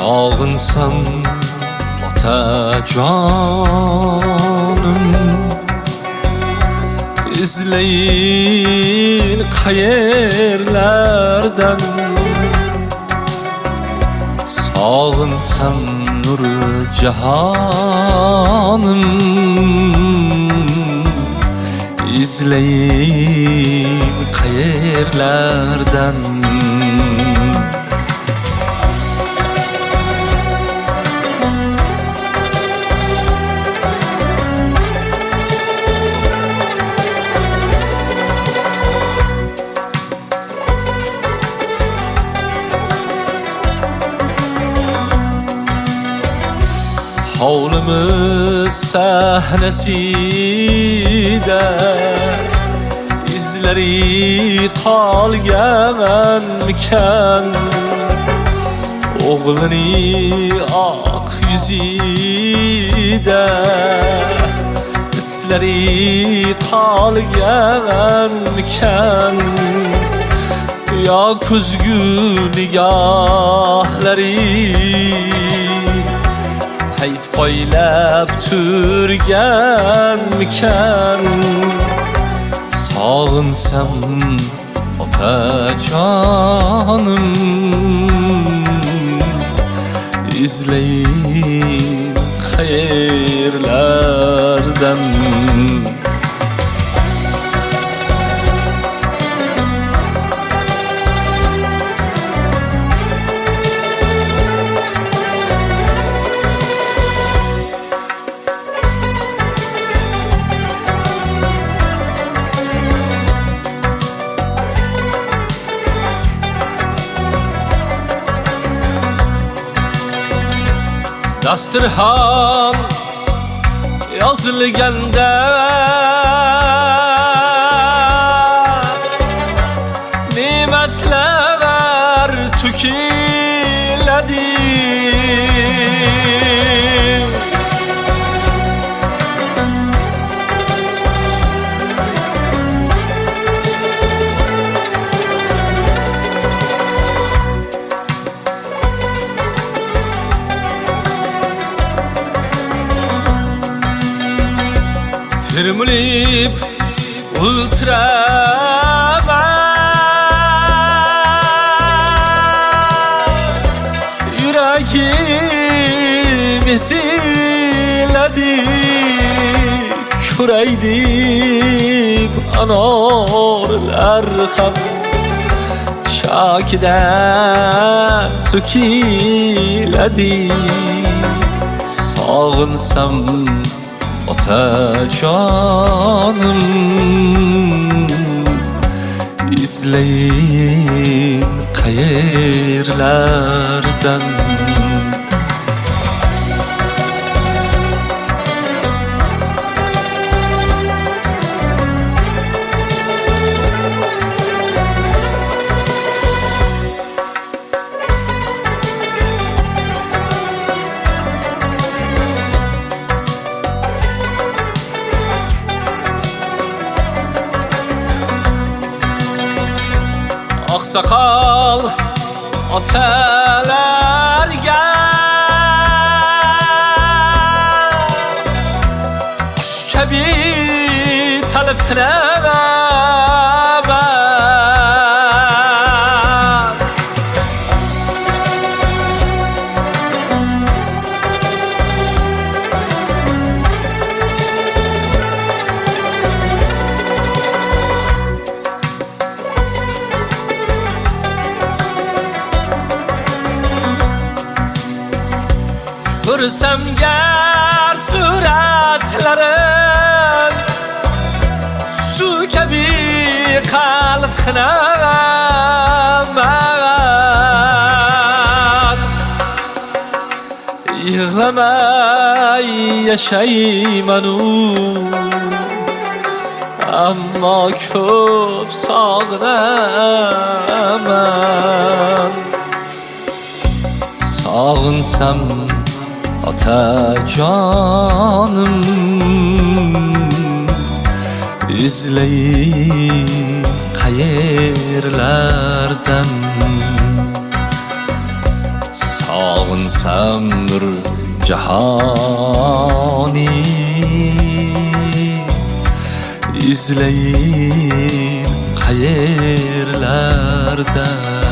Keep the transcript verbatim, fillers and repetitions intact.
Sog'insam otajonim, izlayin qayerlardan. Sog'insam nur jahonim, izlayin qayerlardan. Hovlimiz sahnasida izlari qolganmikan, o'g'lini oq yuzida izlari qolganmikan, yo ko'zgu nigohlari hayt poylab turganmikan. Sog'insam otajonim, izlayin qayerlardan. Dasturxon yozilganda ne'matlar to'kiladi. Termulib ultraman, yuragim eziladi. Ko'raydik anorlar ham chakidan so'kiladi. Sog'insam otajonim, izlayin qayerlardan. Oqsoqol otalarga qush kabi talpinaman. Ko'rsam gar suratlarin, suv kabi qalqinaman. Yig'lamay yashaymanu, ammo ko'p sog'inaman. Sog'insam otajonim, izlayin qayerlardan. Sog'in sog'insam nur jahoni izlayin qayerlarda